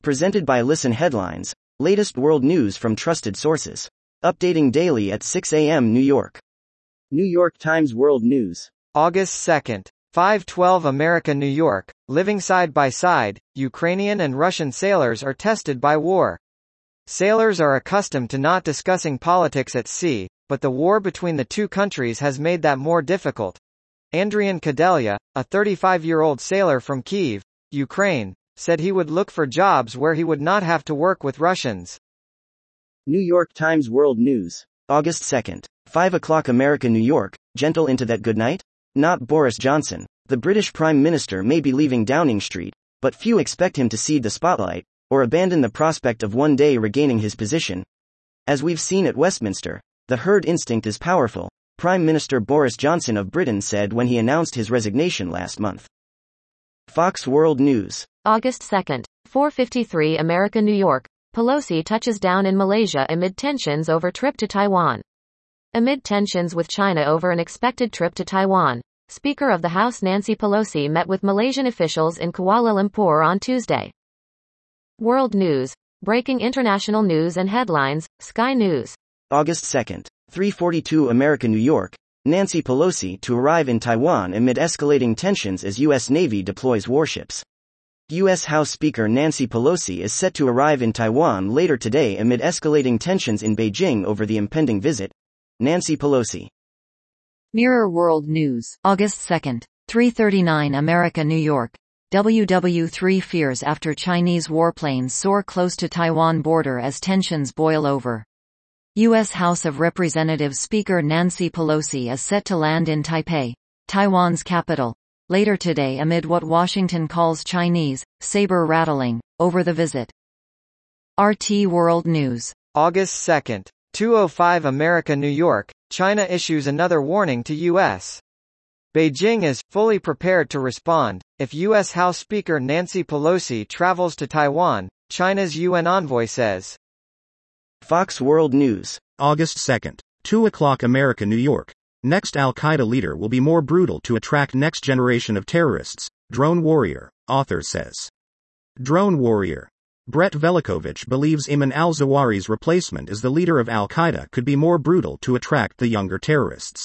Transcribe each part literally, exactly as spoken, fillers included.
Presented by Listen Headlines, latest world news from trusted sources. Updating daily at six a m New York. New York Times World News. August second. five twelve America New York, living side by side, Ukrainian and Russian sailors are tested by war. Sailors are accustomed to not discussing politics at sea, but the war between the two countries has made that more difficult. Andrian Kadelia, a thirty-five-year-old sailor from Kyiv, Ukraine, said he would look for jobs where he would not have to work with Russians. New York Times World News. August second. five o'clock America New York, gentle into that good night? Not Boris Johnson. The British Prime Minister may be leaving Downing Street, but few expect him to cede the spotlight, or abandon the prospect of one day regaining his position. As we've seen at Westminster, the herd instinct is powerful, Prime Minister Boris Johnson of Britain said when he announced his resignation last month. Fox World News. August second. four fifty-three America New York, Pelosi touches down in Malaysia amid tensions over trip to Taiwan. Amid tensions with China over an expected trip to Taiwan, Speaker of the House Nancy Pelosi met with Malaysian officials in Kuala Lumpur on Tuesday. World News. Breaking international news and headlines, Sky News. August second. three forty-two America New York, Nancy Pelosi to arrive in Taiwan amid escalating tensions as U S Navy deploys warships. U S House Speaker Nancy Pelosi is set to arrive in Taiwan later today amid escalating tensions in Beijing over the impending visit. Nancy Pelosi. Mirror World News. August second. three thirty-nine America New York. W W three fears after Chinese warplanes soar close to Taiwan border as tensions boil over. U S House of Representatives Speaker Nancy Pelosi is set to land in Taipei, Taiwan's capital, later today amid what Washington calls Chinese saber-rattling over the visit. R T World News. August second. two oh five America New York, China issues another warning to U S Beijing is fully prepared to respond if U S House Speaker Nancy Pelosi travels to Taiwan, China's U N envoy says. Fox World News. August second. two o'clock America New York. Next Al-Qaeda leader will be more brutal to attract next generation of terrorists, Drone Warrior, author says. Drone Warrior. Brett Velikovich believes Ayman al-Zawahiri's replacement as the leader of Al-Qaeda could be more brutal to attract the younger terrorists.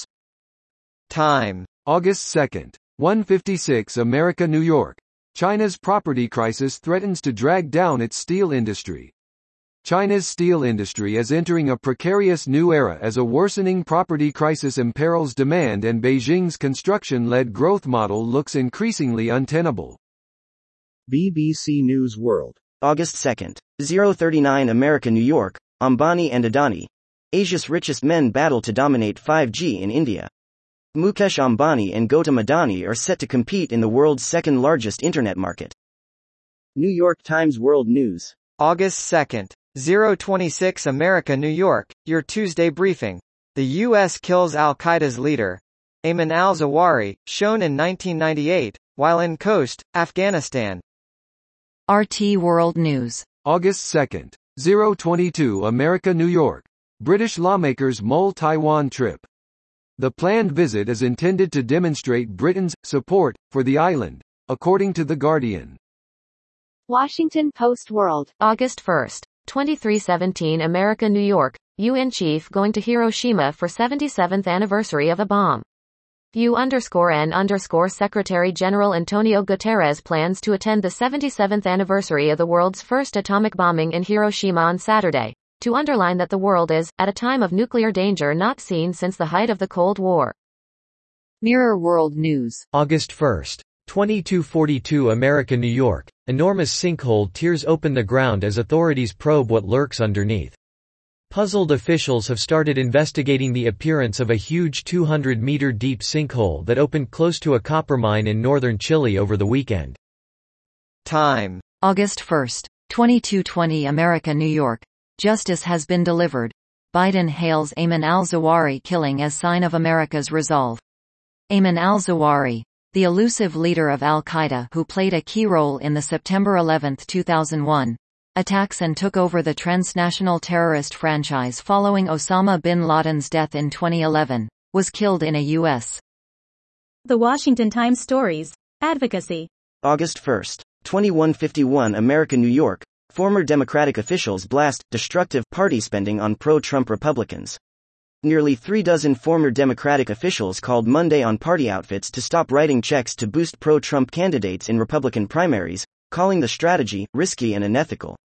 Time. August second. one fifty-six America New York. China's property crisis threatens to drag down its steel industry. China's steel industry is entering a precarious new era as a worsening property crisis imperils demand and Beijing's construction-led growth model looks increasingly untenable. B B C News World. August second. oh thirty-nine America New York, Ambani and Adani. Asia's richest men battle to dominate five G in India. Mukesh Ambani and Gautam Adani are set to compete in the world's second largest internet market. New York Times World News. August second. oh twenty-six America New York, your Tuesday briefing. The U S kills Al-Qaeda's leader, Ayman al-Zawahiri, shown in nineteen ninety-eight, while in Khost, Afghanistan. R T World News. August second. oh twenty-two America New York. British lawmakers mull Taiwan trip. The planned visit is intended to demonstrate Britain's support for the island, according to The Guardian. Washington Post World. August first. twenty-three seventeen America New York, U N chief going to Hiroshima for seventy-seventh anniversary of a bomb. U underscore N underscore Secretary General Antonio Guterres plans to attend the seventy-seventh anniversary of the world's first atomic bombing in Hiroshima on Saturday, to underline that the world is, at a time of nuclear danger not seen since the height of the Cold War. Mirror World News. August first. twenty-two forty-two America New York, enormous sinkhole tears open the ground as authorities probe what lurks underneath. Puzzled officials have started investigating the appearance of a huge two hundred meter deep sinkhole that opened close to a copper mine in northern Chile over the weekend. Time. August first. twenty-two twenty America New York. Justice has been delivered. Biden hails Ayman al-Zawahiri killing as sign of America's resolve. Ayman al-Zawahiri, the elusive leader of Al-Qaeda who played a key role in the September eleventh two thousand one attacks and took over the transnational terrorist franchise following Osama bin Laden's death in twenty eleven, was killed in a U S The Washington Times Stories. Advocacy. August first. twenty-one fifty-one America New York, former Democratic officials blast destructive party spending on pro-Trump Republicans. Nearly three dozen former Democratic officials called Monday on party outfits to stop writing checks to boost pro-Trump candidates in Republican primaries, calling the strategy risky and unethical.